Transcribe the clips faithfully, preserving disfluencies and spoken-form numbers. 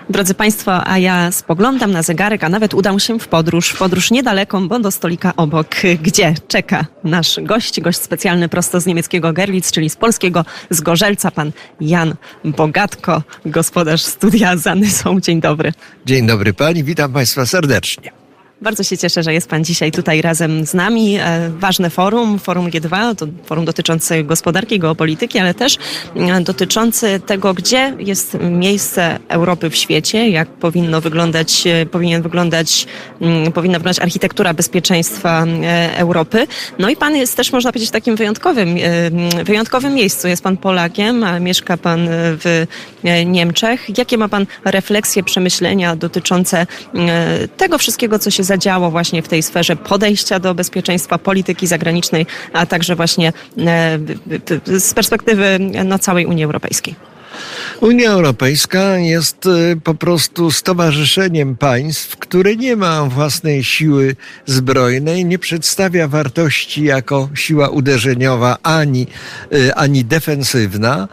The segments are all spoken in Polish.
Drodzy Państwo, a ja spoglądam na zegarek, a nawet udam się w podróż. W podróż niedaleką, bo do stolika obok, gdzie czeka nasz gość, gość specjalny prosto z niemieckiego Görlitz, czyli z polskiego Zgorzelca, pan Jan Bogatko, gospodarz studia Zanysą. Dzień dobry. Dzień dobry pani, witam Państwa serdecznie. Bardzo się cieszę, że jest pan dzisiaj tutaj razem z nami. Ważne forum, forum G dwa, to forum dotyczące gospodarki, geopolityki, ale też dotyczące tego, gdzie jest miejsce Europy w świecie, jak powinno wyglądać, powinien wyglądać, powinna wyglądać architektura bezpieczeństwa Europy. No i pan jest też, można powiedzieć, w takim wyjątkowym, wyjątkowym miejscu. Jest pan Polakiem, a mieszka pan w Niemczech. Jakie ma pan refleksje, przemyślenia dotyczące tego wszystkiego, co się zadziało właśnie w tej sferze podejścia do bezpieczeństwa, polityki zagranicznej, a także właśnie z perspektywy no, całej Unii Europejskiej? Unia Europejska jest po prostu stowarzyszeniem państw, które nie ma własnej siły zbrojnej, nie przedstawia wartości jako siła uderzeniowa ani, ani defensywna.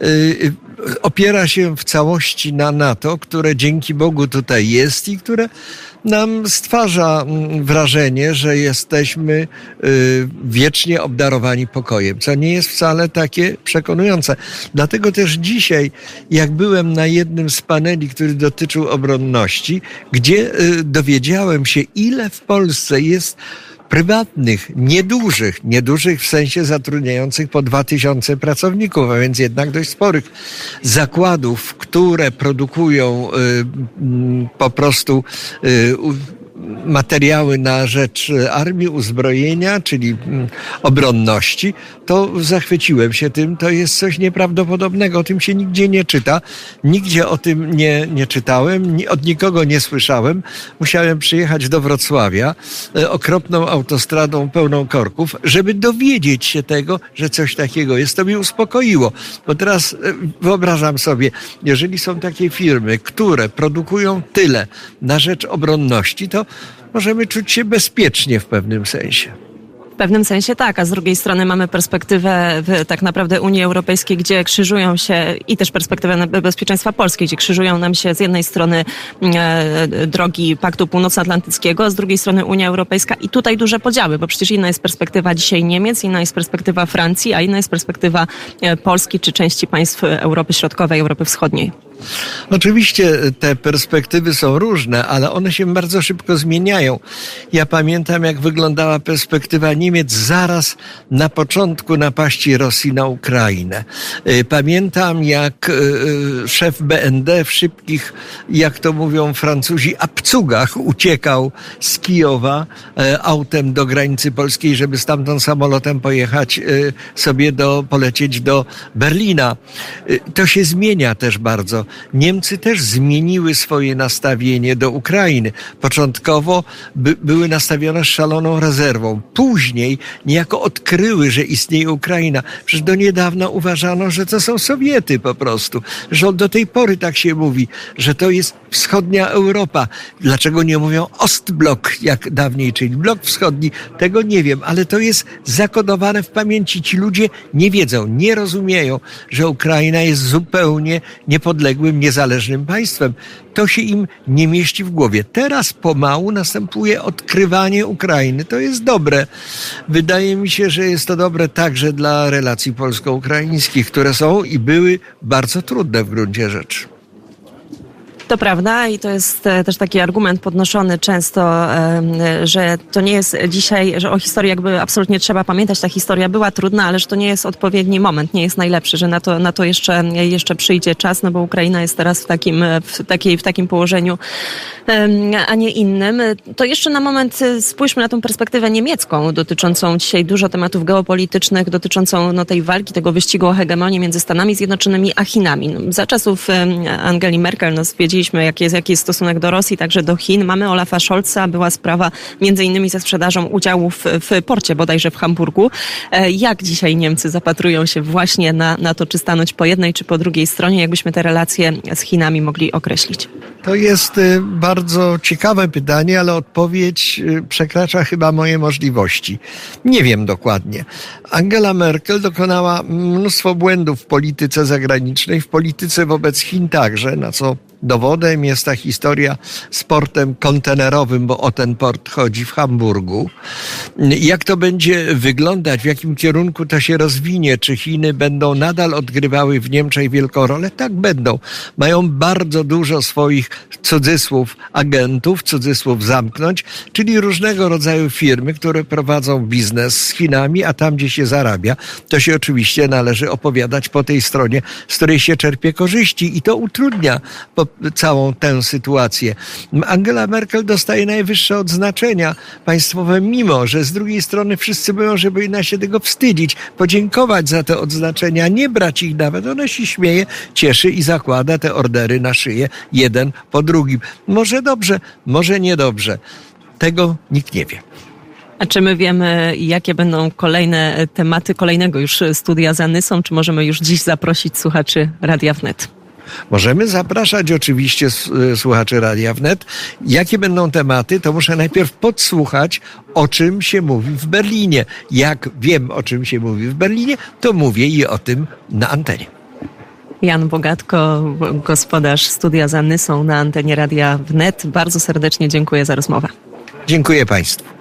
Opiera się w całości na NATO, które dzięki Bogu tutaj jest i które nam stwarza wrażenie, że jesteśmy wiecznie obdarowani pokojem, co nie jest wcale takie przekonujące. Dlatego też dzisiaj, jak byłem na jednym z paneli, który dotyczył obronności, gdzie dowiedziałem się, ile w Polsce jest prywatnych, niedużych, niedużych w sensie zatrudniających po dwa tysiące pracowników, a więc jednak dość sporych zakładów, które produkują y, y, po prostu y, materiały na rzecz armii, uzbrojenia, czyli obronności, to zachwyciłem się tym. To jest coś nieprawdopodobnego. O tym się nigdzie nie czyta. Nigdzie o tym nie, nie czytałem. Od nikogo nie słyszałem. Musiałem przyjechać do Wrocławia okropną autostradą pełną korków, żeby dowiedzieć się tego, że coś takiego jest. To mnie uspokoiło. Bo teraz wyobrażam sobie, jeżeli są takie firmy, które produkują tyle na rzecz obronności, to możemy czuć się bezpiecznie w pewnym sensie. W pewnym sensie tak, a z drugiej strony mamy perspektywę w, tak naprawdę Unii Europejskiej, gdzie krzyżują się i też perspektywę bezpieczeństwa Polski, gdzie krzyżują nam się z jednej strony e, drogi Paktu Północnoatlantyckiego, a z drugiej strony Unia Europejska i tutaj duże podziały, bo przecież inna jest perspektywa dzisiaj Niemiec, inna jest perspektywa Francji, a inna jest perspektywa Polski czy części państw Europy Środkowej, Europy Wschodniej. Oczywiście te perspektywy są różne, ale one się bardzo szybko zmieniają. Ja pamiętam, jak wyglądała perspektywa Niemiec zaraz na początku napaści Rosji na Ukrainę. Pamiętam, jak szef B N D w szybkich, jak to mówią Francuzi, apcugach uciekał z Kijowa autem do granicy polskiej, żeby stamtąd samolotem pojechać sobie do, polecieć do Berlina. To się zmienia też bardzo. Niemcy też zmieniły swoje nastawienie do Ukrainy. Początkowo by, były nastawione z szaloną rezerwą. Później niejako odkryły, że istnieje Ukraina. Przecież do niedawna uważano, że to są Sowiety po prostu. Że do tej pory tak się mówi, że to jest wschodnia Europa. Dlaczego nie mówią Ostblok jak dawniej, czyli blok wschodni? Tego nie wiem, ale to jest zakodowane w pamięci. Ci ludzie nie wiedzą, nie rozumieją, że Ukraina jest zupełnie niepodległym, niezależnym państwem. To się im nie mieści w głowie. Teraz pomału następuje odkrywanie Ukrainy. To jest dobre. Wydaje mi się, że jest to dobre także dla relacji polsko-ukraińskich, które są i były bardzo trudne w gruncie rzeczy. To prawda i to jest też taki argument podnoszony często, że to nie jest dzisiaj, że o historii jakby absolutnie trzeba pamiętać, ta historia była trudna, ale że to nie jest odpowiedni moment, nie jest najlepszy, że na to, na to jeszcze, jeszcze przyjdzie czas, no bo Ukraina jest teraz w takim, w takiej, w takim położeniu, a nie innym. To jeszcze na moment spójrzmy na tą perspektywę niemiecką, dotyczącą dzisiaj dużo tematów geopolitycznych, dotyczącą no, tej walki, tego wyścigu o hegemonię między Stanami Zjednoczonymi a Chinami. No, za czasów Angeli Merkel, no, wiedzieliśmy, jaki jest, jaki jest stosunek do Rosji, także do Chin. Mamy Olafa Scholza, była sprawa między innymi ze sprzedażą udziałów w porcie, bodajże w Hamburgu. Jak dzisiaj Niemcy zapatrują się właśnie na, na to, czy stanąć po jednej, czy po drugiej stronie? Jakbyśmy te relacje z Chinami mogli określić? To jest bardzo ciekawe pytanie, ale odpowiedź przekracza chyba moje możliwości. Nie wiem dokładnie. Angela Merkel dokonała mnóstwo błędów w polityce zagranicznej, w polityce wobec Chin także, na co Dowodem jest ta historia z portem kontenerowym, bo o ten port chodzi w Hamburgu. Jak to będzie wyglądać, w jakim kierunku to się rozwinie? Czy Chiny będą nadal odgrywały w Niemczech wielką rolę? Tak, będą. Mają bardzo dużo swoich cudzysłów agentów, cudzysłów zamknąć, czyli różnego rodzaju firmy, które prowadzą biznes z Chinami, a tam, gdzie się zarabia, to się oczywiście należy opowiadać po tej stronie, z której się czerpie korzyści i to utrudnia po całą tę sytuację. Angela Merkel dostaje najwyższe odznaczenia państwowe, mimo że z drugiej strony wszyscy mówią, że powinna się tego wstydzić, podziękować za te odznaczenia, nie brać ich nawet. Ona się śmieje, cieszy i zakłada te ordery na szyję, jeden po drugim. Może dobrze, może niedobrze. Tego nikt nie wie. A czy my wiemy, jakie będą kolejne tematy kolejnego już studia za Nysą? Czy możemy już dziś zaprosić słuchaczy Radia Wnet? Możemy zapraszać oczywiście słuchaczy Radia Wnet. Jakie będą tematy, to muszę najpierw podsłuchać, o czym się mówi w Berlinie. Jak wiem, o czym się mówi w Berlinie, to mówię i o tym na antenie. Jan Bogatko, gospodarz studia za Nysą na antenie Radia Wnet. Bardzo serdecznie dziękuję za rozmowę. Dziękuję Państwu.